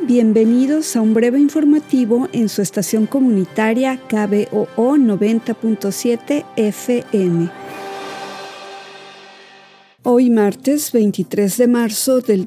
Bienvenidos a un breve informativo en su estación comunitaria KBOO 90.7 FM. Hoy martes 23 de marzo del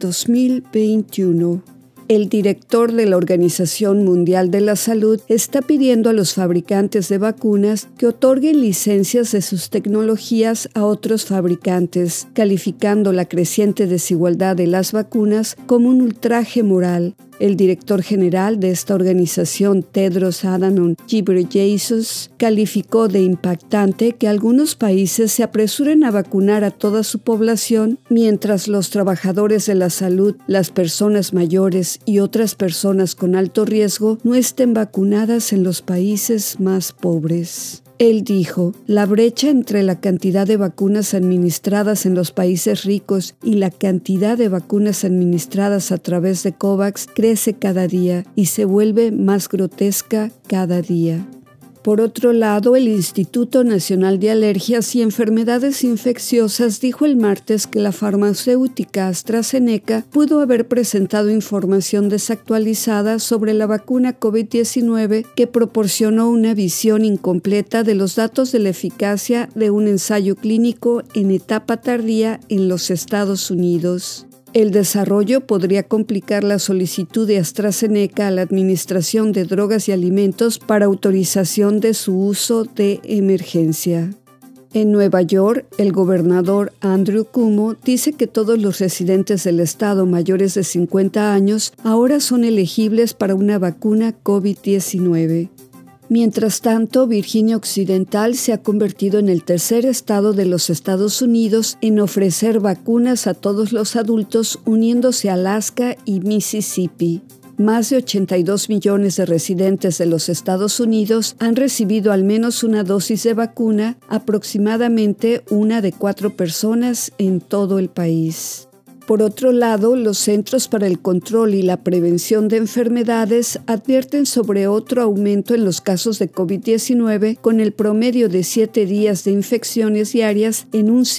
2021. El director de la Organización Mundial de la Salud está pidiendo a los fabricantes de vacunas que otorguen licencias de sus tecnologías a otros fabricantes, calificando la creciente desigualdad de las vacunas como un ultraje moral. El director general de esta organización, Tedros Adhanom Ghebreyesus, calificó de impactante que algunos países se apresuren a vacunar a toda su población, mientras los trabajadores de la salud, las personas mayores y otras personas con alto riesgo no estén vacunadas en los países más pobres. Él dijo, la brecha entre la cantidad de vacunas administradas en los países ricos y la cantidad de vacunas administradas a través de COVAX crece cada día y se vuelve más grotesca cada día. Por otro lado, el Instituto Nacional de Alergias y Enfermedades Infecciosas dijo el martes que la farmacéutica AstraZeneca pudo haber presentado información desactualizada sobre la vacuna COVID-19 que proporcionó una visión incompleta de los datos de la eficacia de un ensayo clínico en etapa tardía en los Estados Unidos. El desarrollo podría complicar la solicitud de AstraZeneca a la Administración de Drogas y Alimentos para autorización de su uso de emergencia. En Nueva York, el gobernador Andrew Cuomo dice que todos los residentes del estado mayores de 50 años ahora son elegibles para una vacuna COVID-19. Mientras tanto, Virginia Occidental se ha convertido en el tercer estado de los Estados Unidos en ofrecer vacunas a todos los adultos, uniéndose a Alaska y Mississippi. Más de 82 millones de residentes de los Estados Unidos han recibido al menos una dosis de vacuna, aproximadamente una de 4 personas en todo el país. Por otro lado, los Centros para el Control y la Prevención de Enfermedades advierten sobre otro aumento en los casos de COVID-19 con el promedio de 7 días de infecciones diarias en un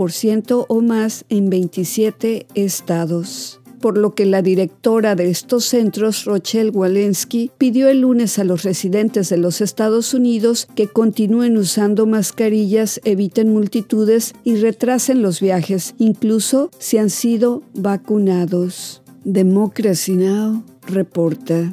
5% o más en 27 estados. Por lo que la directora de estos centros, Rochelle Walensky, pidió el lunes a los residentes de los Estados Unidos que continúen usando mascarillas, eviten multitudes y retrasen los viajes, incluso si han sido vacunados. Democracy Now! Reporta.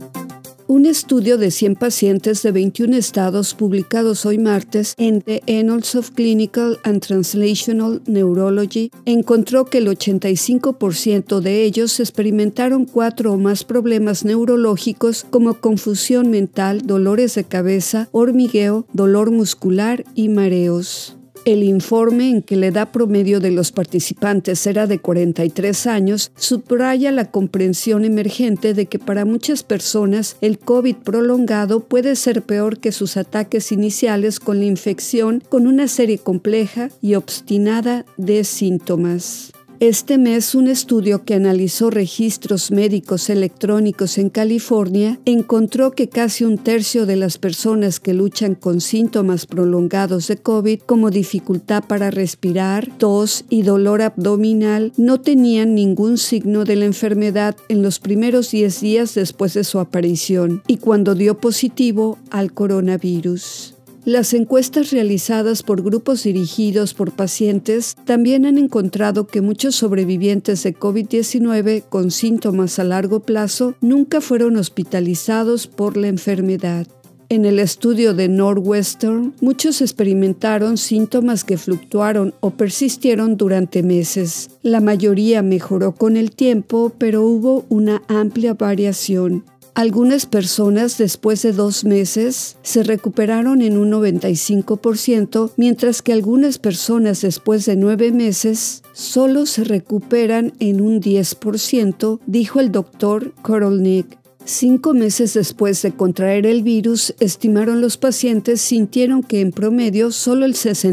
Un estudio de 100 pacientes de 21 estados publicados hoy martes en The Annals of Clinical and Translational Neurology encontró que el 85% de ellos experimentaron 4 o más problemas neurológicos como confusión mental, dolores de cabeza, hormigueo, dolor muscular y mareos. El informe, en que la edad promedio de los participantes era de 43 años, subraya la comprensión emergente de que para muchas personas el COVID prolongado puede ser peor que sus ataques iniciales con la infección, con una serie compleja y obstinada de síntomas. Este mes, un estudio que analizó registros médicos electrónicos en California encontró que casi un tercio de las personas que luchan con síntomas prolongados de COVID, como dificultad para respirar, tos y dolor abdominal, no tenían ningún signo de la enfermedad en los primeros 10 días después de su aparición y cuando dio positivo al coronavirus. Las encuestas realizadas por grupos dirigidos por pacientes también han encontrado que muchos sobrevivientes de COVID-19 con síntomas a largo plazo nunca fueron hospitalizados por la enfermedad. En el estudio de Northwestern, muchos experimentaron síntomas que fluctuaron o persistieron durante meses. La mayoría mejoró con el tiempo, pero hubo una amplia variación. Algunas personas después de 2 meses se recuperaron en un 95%, mientras que algunas personas después de 9 meses solo se recuperan en un 10%, dijo el Dr. Korolnik. 5 meses después de contraer el virus, estimaron los pacientes, sintieron que en promedio solo el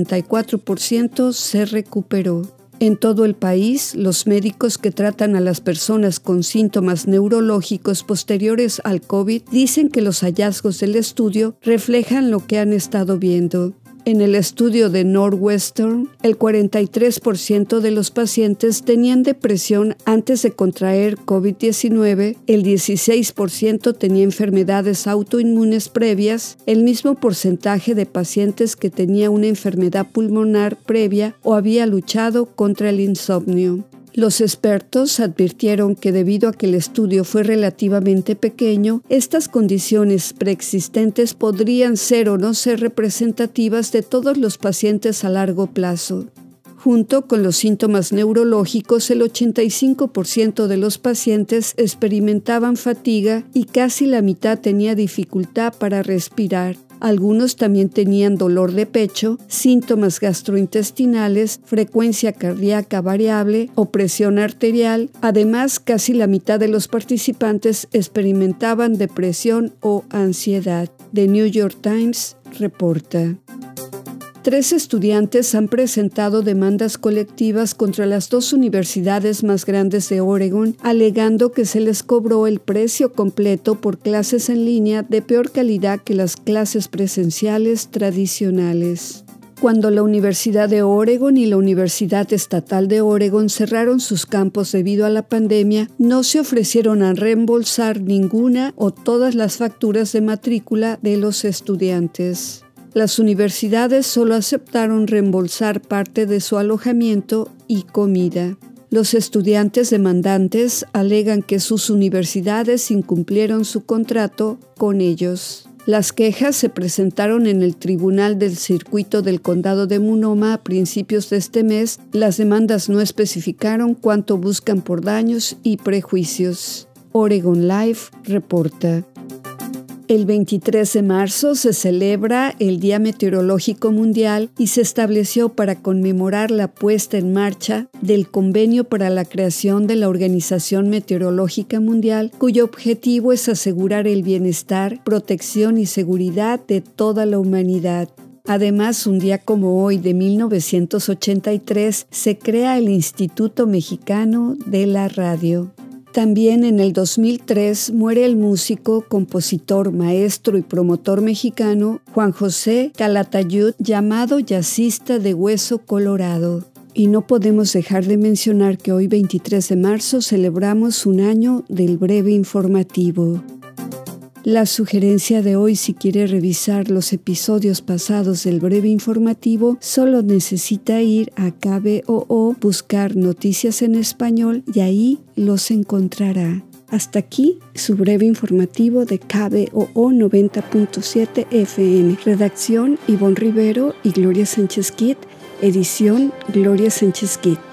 64% se recuperó. En todo el país, los médicos que tratan a las personas con síntomas neurológicos posteriores al COVID dicen que los hallazgos del estudio reflejan lo que han estado viendo. En el estudio de Northwestern, el 43% de los pacientes tenían depresión antes de contraer COVID-19, el 16% tenía enfermedades autoinmunes previas, el mismo porcentaje de pacientes que tenía una enfermedad pulmonar previa o había luchado contra el insomnio. Los expertos advirtieron que debido a que el estudio fue relativamente pequeño, estas condiciones preexistentes podrían ser o no ser representativas de todos los pacientes a largo plazo. Junto con los síntomas neurológicos, el 85% de los pacientes experimentaban fatiga y casi la mitad tenía dificultad para respirar. Algunos también tenían dolor de pecho, síntomas gastrointestinales, frecuencia cardíaca variable o presión arterial. Además, casi la mitad de los participantes experimentaban depresión o ansiedad. The New York Times reporta. 3 estudiantes han presentado demandas colectivas contra las 2 universidades más grandes de Oregon, alegando que se les cobró el precio completo por clases en línea de peor calidad que las clases presenciales tradicionales. Cuando la Universidad de Oregon y la Universidad Estatal de Oregon cerraron sus campos debido a la pandemia, no se ofrecieron a reembolsar ninguna o todas las facturas de matrícula de los estudiantes. Las universidades solo aceptaron reembolsar parte de su alojamiento y comida. Los estudiantes demandantes alegan que sus universidades incumplieron su contrato con ellos. Las quejas se presentaron en el Tribunal del Circuito del Condado de Multnomah a principios de este mes. Las demandas no especificaron cuánto buscan por daños y prejuicios. Oregon Live reporta. El 23 de marzo se celebra el Día Meteorológico Mundial y se estableció para conmemorar la puesta en marcha del Convenio para la creación de la Organización Meteorológica Mundial, cuyo objetivo es asegurar el bienestar, protección y seguridad de toda la humanidad. Además, un día como hoy de 1983 se crea el Instituto Mexicano de la Radio. También en el 2003 muere el músico, compositor, maestro y promotor mexicano Juan José Calatayud, llamado jazzista de hueso colorado. Y no podemos dejar de mencionar que hoy 23 de marzo celebramos un año del breve informativo. La sugerencia de hoy, si quiere revisar los episodios pasados del breve informativo, solo necesita ir a KBOO, buscar noticias en español y ahí los encontrará. Hasta aquí su breve informativo de KBOO 90.7 FM. Redacción Ivonne Rivero y Gloria Sánchez Kit. Edición Gloria Sánchez Kit.